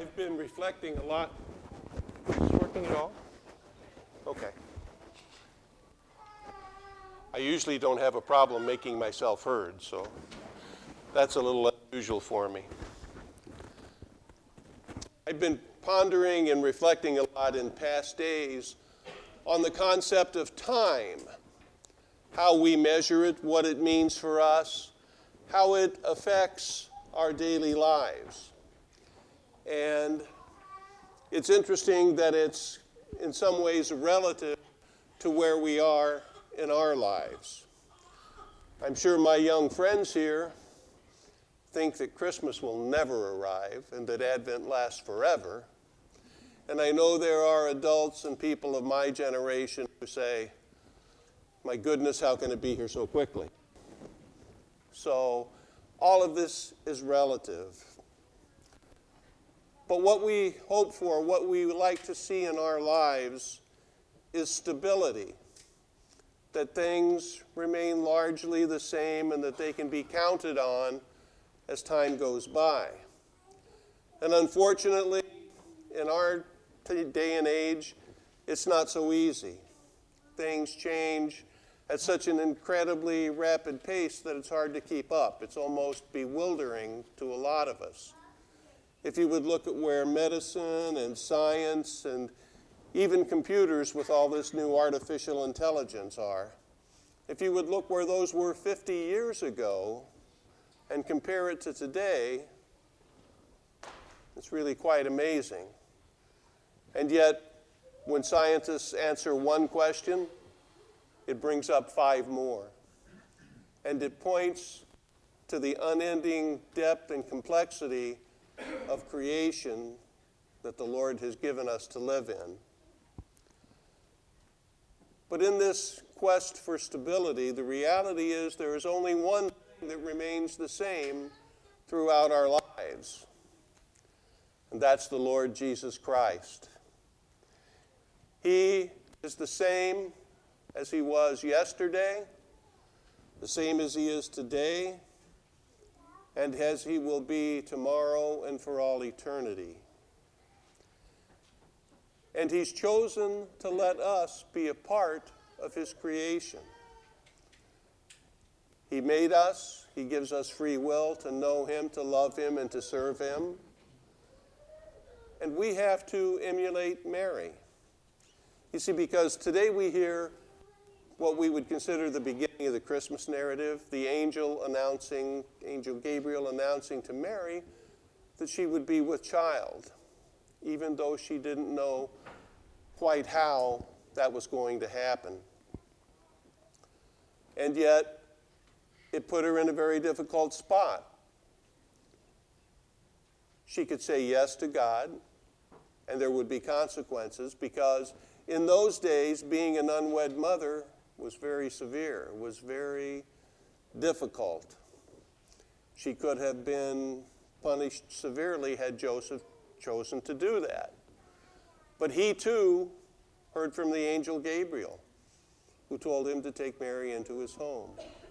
I've been reflecting a lot. Is this working at all? Okay. I usually don't have a problem making myself heard, so that's a little unusual for me. I've been pondering and reflecting a lot in past days on the concept of time, how we measure it, what it means for us, how it affects our daily lives. And it's interesting that it's in some ways relative to where we are in our lives. I'm sure my young friends here think that Christmas will never arrive and that Advent lasts forever. And I know there are adults and people of my generation who say, my goodness, how can it be here so quickly? So all of this is relative. But what we hope for, what we would like to see in our lives is stability, that things remain largely the same and that they can be counted on as time goes by. And unfortunately, in our day and age, it's not so easy. Things change at such an incredibly rapid pace that it's hard to keep up. It's almost bewildering to a lot of us. If you would look at where medicine and science and even computers with all this new artificial intelligence are, if you would look where those were 50 years ago and compare it to today, it's really quite amazing. And yet, when scientists answer one question, it brings up 5 more. And it points to the unending depth and complexity of creation that the Lord has given us to live in. But in this quest for stability, the reality is there is only one thing that remains the same throughout our lives, and that's the Lord Jesus Christ. He is the same as he was yesterday, the same as he is today, and as he will be tomorrow and for all eternity. And he's chosen to let us be a part of his creation. He made us. He gives us free will to know him, to love him, and to serve him. And we have to emulate Mary. You see, because today we hear what we would consider the beginning of the Christmas narrative, the angel Gabriel announcing to Mary that she would be with child, even though she didn't know quite how that was going to happen. And yet, it put her in a very difficult spot. She could say yes to God, and there would be consequences, because in those days, being an unwed mother was very severe, was very difficult. She could have been punished severely had Joseph chosen to do that. But he too heard from the angel Gabriel, who told him to take Mary into his home.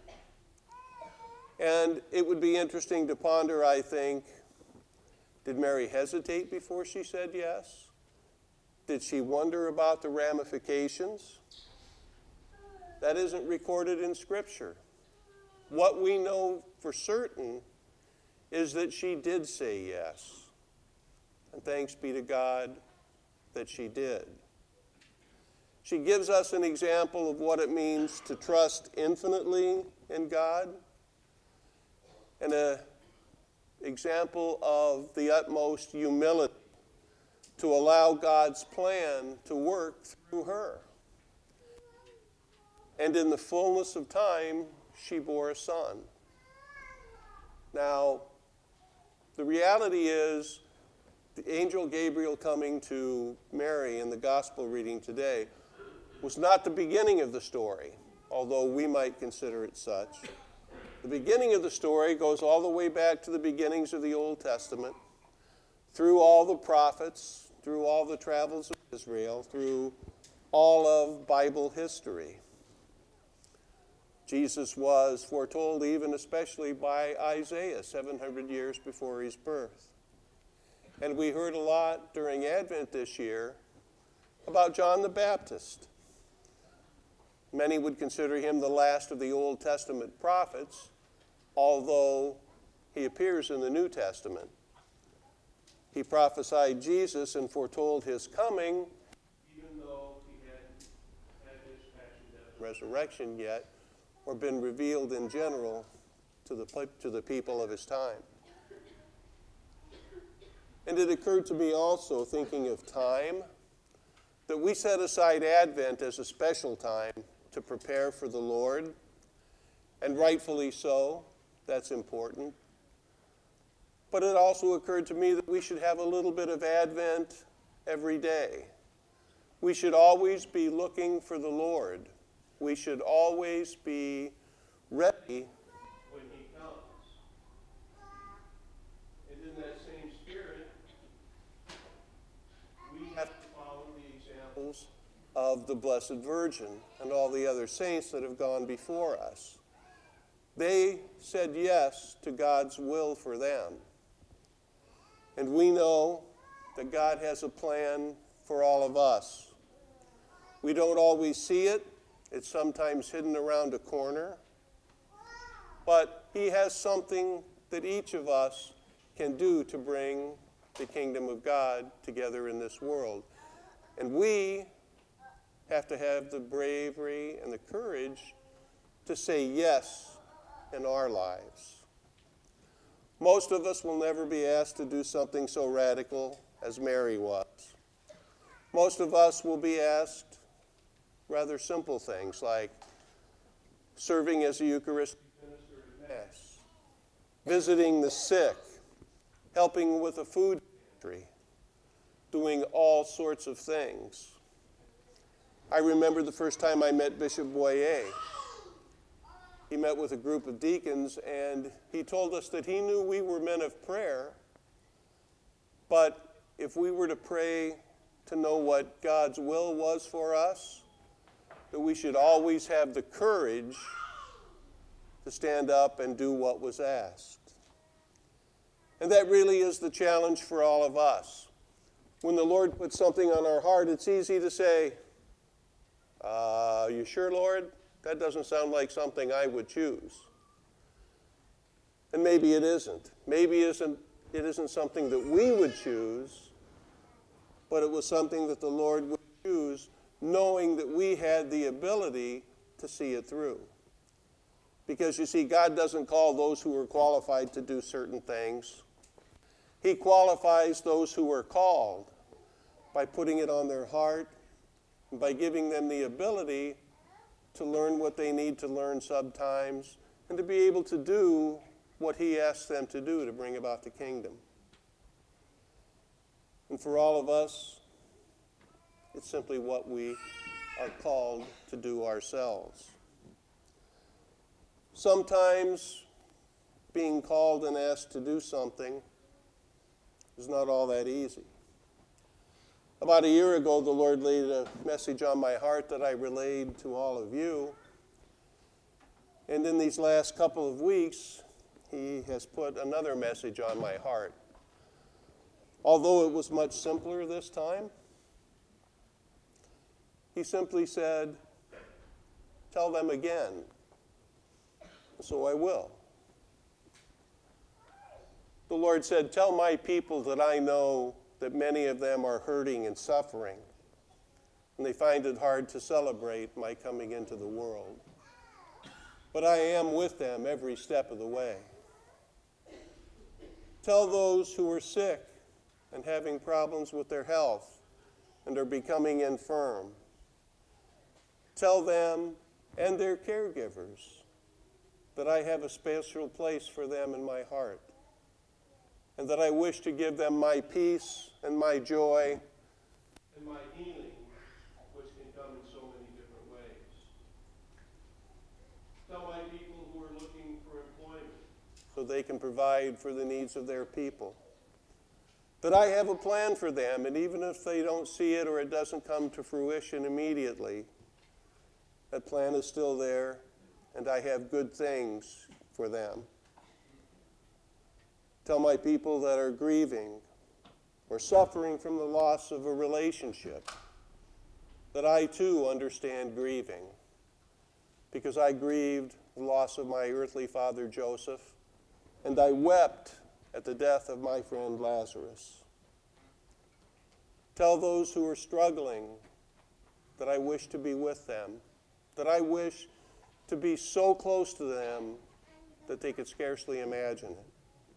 And it would be interesting to ponder, I think, did Mary hesitate before she said yes? Did she wonder about the ramifications? That isn't recorded in Scripture. What we know for certain is that she did say yes. And thanks be to God that she did. She gives us an example of what it means to trust infinitely in God, and an example of the utmost humility to allow God's plan to work through her. And in the fullness of time, she bore a son. Now, the reality is, the angel Gabriel coming to Mary in the gospel reading today was not the beginning of the story, although we might consider it such. The beginning of the story goes all the way back to the beginnings of the Old Testament, through all the prophets, through all the travels of Israel, through all of Bible history. Jesus was foretold even especially by Isaiah 700 years before his birth. And we heard a lot during Advent this year about John the Baptist. Many would consider him the last of the Old Testament prophets, although he appears in the New Testament. He prophesied Jesus and foretold his coming, even though he hadn't had his passion, death, and resurrection yet, or been revealed in general to the people of his time. And it occurred to me also, thinking of time, that we set aside Advent as a special time to prepare for the Lord, and rightfully so, that's important. But it also occurred to me that we should have a little bit of Advent every day. We should always be looking for the Lord. We should always be ready when he comes. And in that same spirit, we have to follow the examples of the Blessed Virgin and all the other saints that have gone before us. They said yes to God's will for them. And we know that God has a plan for all of us. We don't always see it. It's sometimes hidden around a corner. But he has something that each of us can do to bring the kingdom of God together in this world. And we have to have the bravery and the courage to say yes in our lives. Most of us will never be asked to do something so radical as Mary was. Most of us will be asked rather simple things like serving as a Eucharistic minister at Mass, visiting the sick, helping with a food pantry, doing all sorts of things. I remember the first time I met Bishop Boyer. He met with a group of deacons, and he told us that he knew we were men of prayer, but if we were to pray to know what God's will was for us, that we should always have the courage to stand up and do what was asked. And that really is the challenge for all of us. When the Lord puts something on our heart, it's easy to say, you sure, Lord? That doesn't sound like something I would choose. And maybe it isn't. Maybe it isn't something that we would choose, but it was something that the Lord would choose, knowing that we had the ability to see it through. Because you see, God doesn't call those who are qualified to do certain things. He qualifies those who are called by putting it on their heart, and by giving them the ability to learn what they need to learn sometimes, and to be able to do what he asks them to do to bring about the kingdom. And for all of us, it's simply what we are called to do ourselves. Sometimes being called and asked to do something is not all that easy. About a year ago, the Lord laid a message on my heart that I relayed to all of you. And in these last couple of weeks, he has put another message on my heart. Although it was much simpler this time, he simply said, tell them again. So I will. The Lord said, tell my people that I know that many of them are hurting and suffering, and they find it hard to celebrate my coming into the world. But I am with them every step of the way. Tell those who are sick and having problems with their health and are becoming infirm. Tell them and their caregivers that I have a special place for them in my heart, and that I wish to give them my peace and my joy and my healing, which can come in so many different ways. Tell my people who are looking for employment so they can provide for the needs of their people, that I have a plan for them, and even if they don't see it or it doesn't come to fruition immediately, that plan is still there, and I have good things for them. Tell my people that are grieving or suffering from the loss of a relationship, that I too understand grieving, because I grieved the loss of my earthly father Joseph, and I wept at the death of my friend Lazarus. Tell those who are struggling that I wish to be with them, that I wish to be so close to them that they could scarcely imagine it.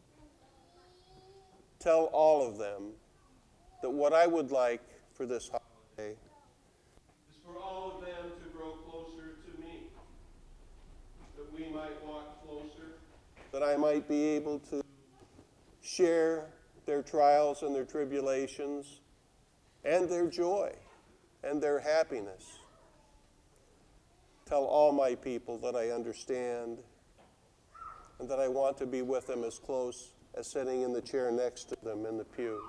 Tell all of them that what I would like for this holiday is for all of them to grow closer to me, that we might walk closer, that I might be able to share their trials and their tribulations and their joy and their happiness. Tell all my people that I understand and that I want to be with them as close as sitting in the chair next to them in the pews.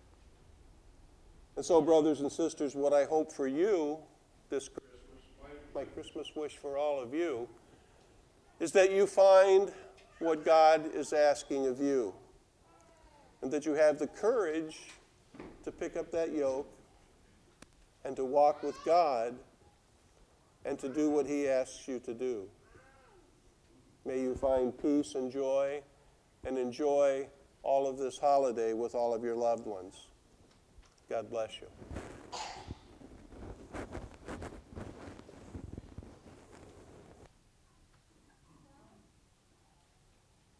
And so, brothers and sisters, what I hope for you this Christmas, my Christmas wish for all of you, is that you find what God is asking of you, and that you have the courage to pick up that yoke and to walk with God and to do what he asks you to do. May you find peace and joy and enjoy all of this holiday with all of your loved ones. God bless you.